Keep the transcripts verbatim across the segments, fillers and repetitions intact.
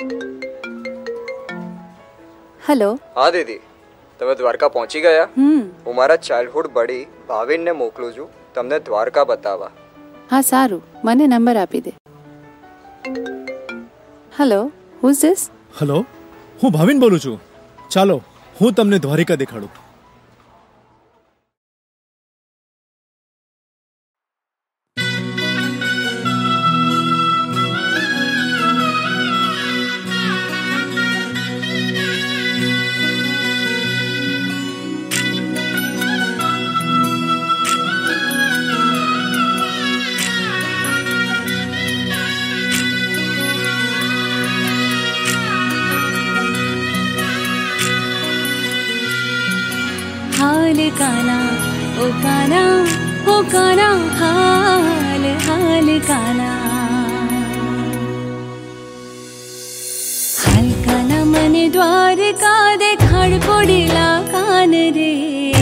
Hello. हाँ दीदी, તમે દ્વારકા પહોંચી ગયા? હમ હું મારા ચાઇલ્ડહુડ બડી ભાવિનને મોકલું છું તમને દ્વારકા બતાવવા. હા સારું, મને નંબર આપી દે. Hello, who is this? Hello, હું ભાવિન બોલું છું. ચાલો હું તમને દ્વારિકા દેખાડું. हाल काना ओ काना ओ काना हाल हाल काना हाल काना मने द्वारका देखाड़ पड़ेला कान रे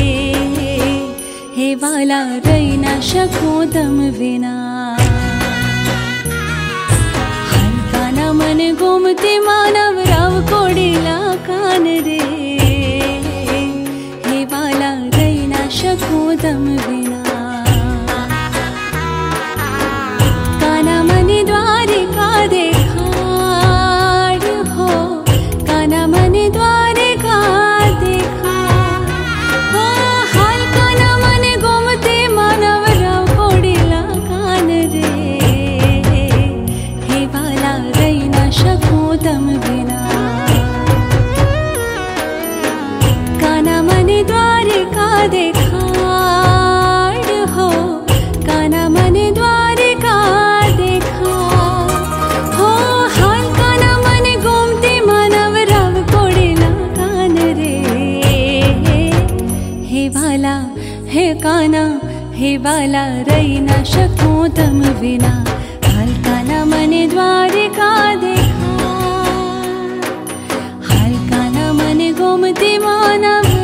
हे वाला रही ना शको तम विना हाल काना मने गोमती मानव राव कोड़ेला कान रे शकूं तम विना काना मने द्वारिका देखाड़ हो काना मने द्वारिका देखाड़ हो हाल काना मने गोमती मानव राव कोड़ेला कान रे हे वाला रही ना शकूं तम विना काना मने द्वारिका देखाड़ हो काना मने द्वारिका देखाड़ हो हाल काना मने गोमती मानव राव कोड़ेला कान रे हे वाला हे काना हे वाला रही ना शकूं तम विना हाल काना मने द्वारिका देखाड़ हाल काना मने गोमती मानव